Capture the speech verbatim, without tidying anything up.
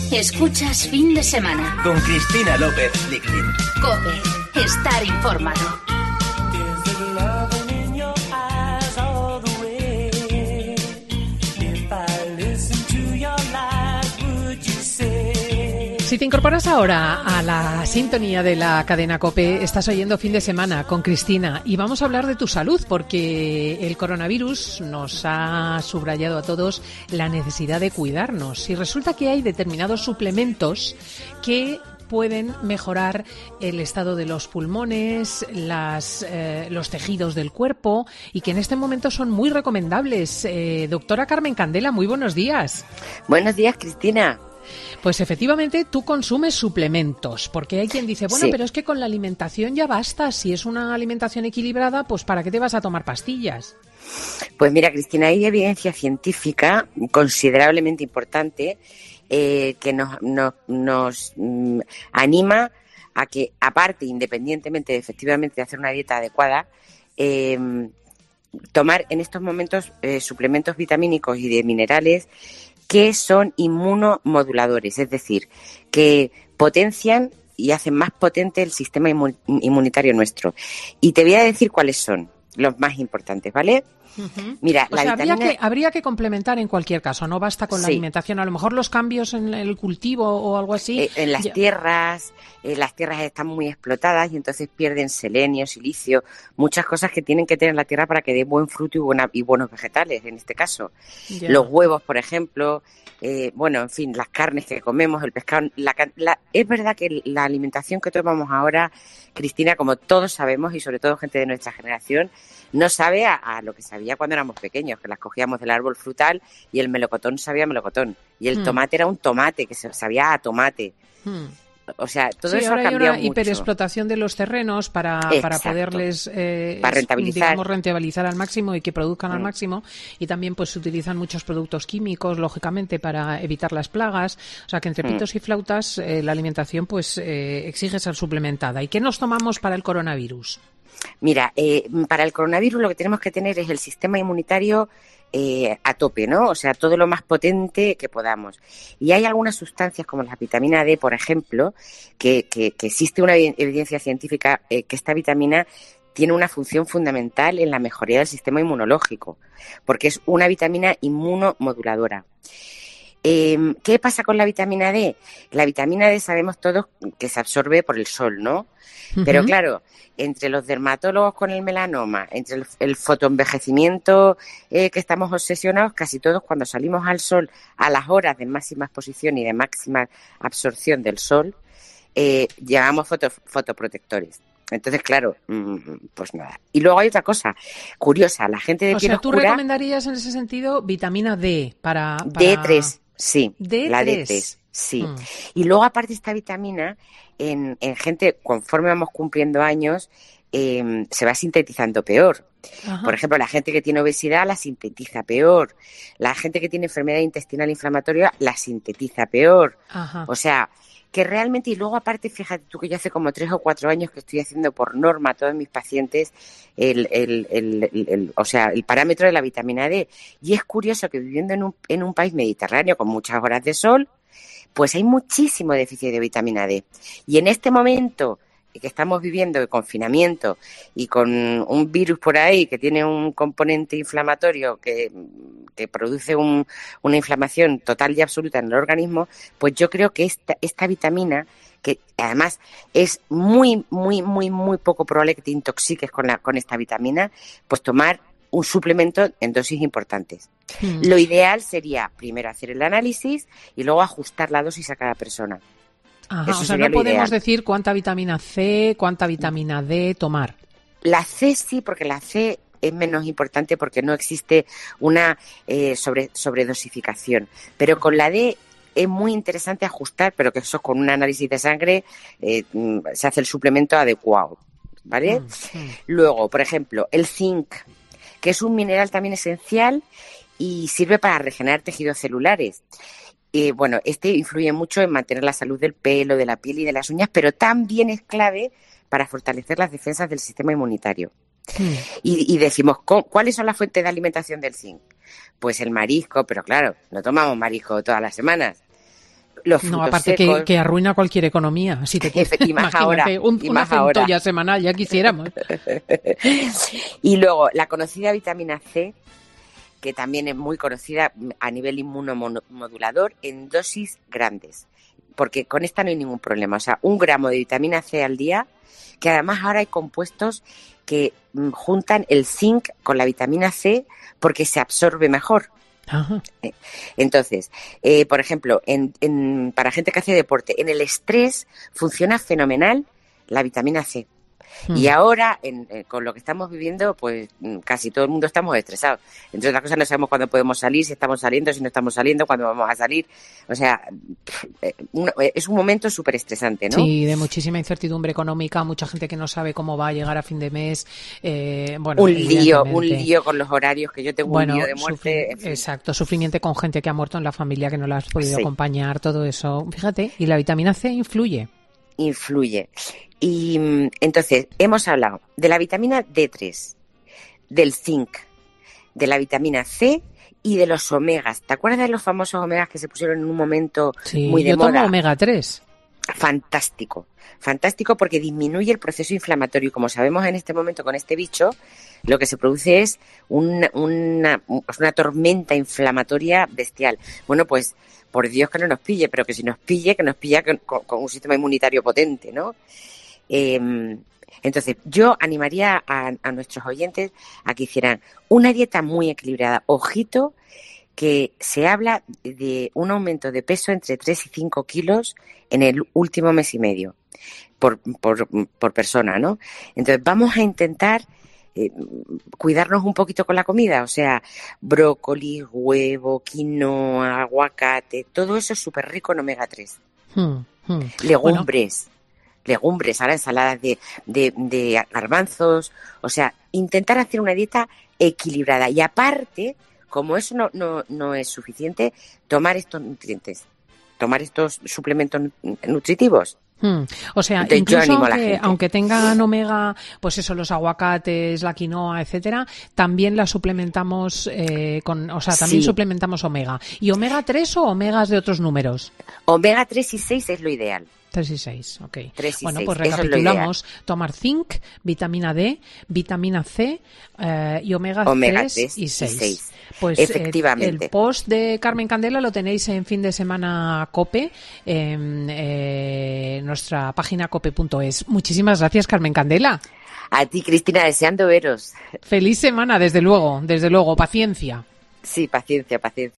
Escuchas Fin de Semana. Con Cristina López Lichtin. COPE. Estar informado. Si te incorporas ahora a la sintonía de la cadena COPE, estás oyendo Fin de Semana con Cristina y vamos a hablar de tu salud porque el coronavirus nos ha subrayado a todos la necesidad de cuidarnos y resulta que hay determinados suplementos que pueden mejorar el estado de los pulmones, las, eh, los tejidos del cuerpo y que en este momento son muy recomendables. Eh, doctora Carmen Candela, muy buenos días. Buenos días, Cristina. Pues efectivamente tú consumes suplementos, porque hay quien dice, bueno, sí. pero es que con la alimentación ya basta, si es una alimentación equilibrada, pues ¿para qué te vas a tomar pastillas? Pues mira, Cristina, hay evidencia científica considerablemente importante eh, que nos, nos, nos mm, anima a que, aparte, independientemente de, efectivamente de hacer una dieta adecuada, eh, tomar en estos momentos eh, suplementos vitamínicos y de minerales que son inmunomoduladores, es decir, que potencian y hacen más potente el sistema inmun- inmunitario nuestro. Y te voy a decir cuáles son los más importantes, ¿vale? Uh-huh. Mira, o la sea, vitamina... habría que, habría que complementar en cualquier caso, no basta con la sí. alimentación. A lo mejor los cambios en el cultivo o algo así... Eh, en las ya... tierras, eh, las tierras están muy explotadas y entonces pierden selenio, silicio, muchas cosas que tienen que tener la tierra para que dé buen fruto y, buena, y buenos vegetales, en este caso. Ya. Los huevos, por ejemplo, eh, bueno, en fin, las carnes que comemos, el pescado... La, la, es verdad que la alimentación que tomamos ahora, Cristina, como todos sabemos, y sobre todo gente de nuestra generación, no sabe a, a lo que sabía cuando éramos pequeños, que las cogíamos del árbol frutal y el melocotón sabía a melocotón. Y el Hmm. tomate era un tomate, que se sabía a tomate. Hmm. O sea, todo sí, eso ahora ha cambiado hay una mucho. hiperexplotación de los terrenos para, para poderles eh, para rentabilizar. digamos, rentabilizar al máximo y que produzcan mm. al máximo. Y también pues se utilizan muchos productos químicos, lógicamente, para evitar las plagas. O sea que entre pitos mm. y flautas eh, la alimentación pues eh, exige ser suplementada. ¿Y qué nos tomamos para el coronavirus? Mira, eh, para el coronavirus lo que tenemos que tener es el sistema inmunitario eh, a tope, ¿no? O sea, todo lo más potente que podamos. Y hay algunas sustancias como la vitamina D, por ejemplo, que, que, que existe una evidencia científica eh, que esta vitamina tiene una función fundamental en la mejoría del sistema inmunológico, porque es una vitamina inmunomoduladora. Eh, ¿Qué pasa con la vitamina D? La vitamina D sabemos todos que se absorbe por el sol, ¿no? Uh-huh. Pero claro, entre los dermatólogos con el melanoma, entre el, el fotoenvejecimiento eh, que estamos obsesionados, casi todos cuando salimos al sol a las horas de máxima exposición y de máxima absorción del sol, eh, llevamos foto, fotoprotectores. Entonces, claro, pues nada. Y luego hay otra cosa curiosa, la gente de o piel sea, ¿tú oscura... recomendarías en ese sentido vitamina D para...? para... D tres, sí, D tres. la D tres, sí. Mm. Y luego, aparte, esta vitamina, en, en gente, conforme vamos cumpliendo años, eh, se va sintetizando peor. Ajá. Por ejemplo, la gente que tiene obesidad la sintetiza peor. La gente que tiene enfermedad intestinal inflamatoria la sintetiza peor. Ajá. O sea... que realmente, y luego aparte, fíjate tú que yo hace como tres o cuatro años que estoy haciendo por norma a todos mis pacientes el, el, el, el, el, o sea, el parámetro de la vitamina D. Y es curioso que viviendo en un, en un país mediterráneo con muchas horas de sol, pues hay muchísimo déficit de vitamina D. Y en este momento que estamos viviendo de confinamiento y con un virus por ahí que tiene un componente inflamatorio que, que produce un, una inflamación total y absoluta en el organismo, pues yo creo que esta, esta vitamina, que además es muy, muy, muy, muy poco probable que te intoxiques con, la, con esta vitamina, pues tomar un suplemento en dosis importantes. Hmm. Lo ideal sería primero hacer el análisis y luego ajustar la dosis a cada persona. Ajá, o sea, no podemos ideal. decir cuánta vitamina C, cuánta vitamina D tomar. La C sí, porque la C es menos importante porque no existe una eh, sobre, sobredosificación. Pero con la D es muy interesante ajustar, pero que eso con un análisis de sangre eh, se hace el suplemento adecuado, ¿vale? Mm-hmm. Luego, por ejemplo, el zinc, que es un mineral también esencial y sirve para regenerar tejidos celulares. Eh, bueno, este influye mucho en mantener la salud del pelo, de la piel y de las uñas, pero también es clave para fortalecer las defensas del sistema inmunitario. Mm. Y, y decimos, ¿cuáles son las fuentes de alimentación del zinc? Pues el marisco, pero claro, no tomamos marisco todas las semanas. Los frutos no, aparte secos. Que, que arruina cualquier economía. Si te y más ahora, un, y una más ahora. centolla semanal, ya quisiéramos. Y luego, la conocida vitamina C, que también es muy conocida a nivel inmunomodulador en dosis grandes, porque con esta no hay ningún problema. O sea, un gramo de vitamina C al día, que además ahora hay compuestos que juntan el zinc con la vitamina C porque se absorbe mejor. Ajá. Entonces, eh, por ejemplo, en, en, para gente que hace deporte, en el estrés funciona fenomenal la vitamina C. Mm. Y ahora, en, en, con lo que estamos viviendo, pues casi todo el mundo estamos estresados. Entre otras cosas, no sabemos cuándo podemos salir, si estamos saliendo, si no estamos saliendo, cuándo vamos a salir. O sea, un, es un momento súper estresante, ¿no? Sí, de muchísima incertidumbre económica, mucha gente que no sabe cómo va a llegar a fin de mes. Eh, bueno, un lío, un lío con los horarios, que yo tengo bueno, un lío de muerte. Sufri- en fin. Exacto, sufrimiento con gente que ha muerto en la familia, que no la has podido sí. acompañar, todo eso. Fíjate, y la vitamina C influye. Influye. Y entonces, hemos hablado de la vitamina D tres, del zinc, de la vitamina C y de los omegas. ¿Te acuerdas de los famosos omegas que se pusieron en un momento sí, muy de yo moda? Tomo omega tres. Fantástico, fantástico porque disminuye el proceso inflamatorio. Y como sabemos en este momento con este bicho, lo que se produce es una, una, una tormenta inflamatoria bestial. Bueno, pues por Dios que no nos pille, pero que si nos pille, que nos pilla con, con, con un sistema inmunitario potente, ¿no? Eh, entonces, yo animaría a, a nuestros oyentes a que hicieran una dieta muy equilibrada. Ojito, que se habla de un aumento de peso entre tres y cinco kilos en el último mes y medio por, por, por persona, ¿no? Entonces, vamos a intentar eh, cuidarnos un poquito con la comida, o sea, brócoli, huevo, quinoa, aguacate, todo eso es súper rico en omega tres. Hmm, hmm. Legumbres. Bueno. legumbres, ahora ensaladas de, de, de garbanzos, o sea, intentar hacer una dieta equilibrada y aparte, como eso no, no, no es suficiente, tomar estos nutrientes, tomar estos suplementos nutritivos. Hmm. O sea, entonces, incluso aunque, aunque tengan omega, pues eso, los aguacates, la quinoa, etcétera, también la suplementamos eh, con, o sea, también sí. suplementamos omega. ¿Y omega tres o omegas de otros números? Omega tres y seis es lo ideal. tres y seis, ok. tres y bueno, seis. pues recapitulamos. Tomar zinc, vitamina D, vitamina C eh, y omega, omega tres, tres y seis. Y seis. Pues efectivamente. Eh, el post de Carmen Candela lo tenéis en Fin de Semana COPE, en eh, nuestra página cope punto es. Muchísimas gracias, Carmen Candela. A ti, Cristina, deseando veros. Feliz semana, desde luego, desde luego. Paciencia. Sí, paciencia, paciencia.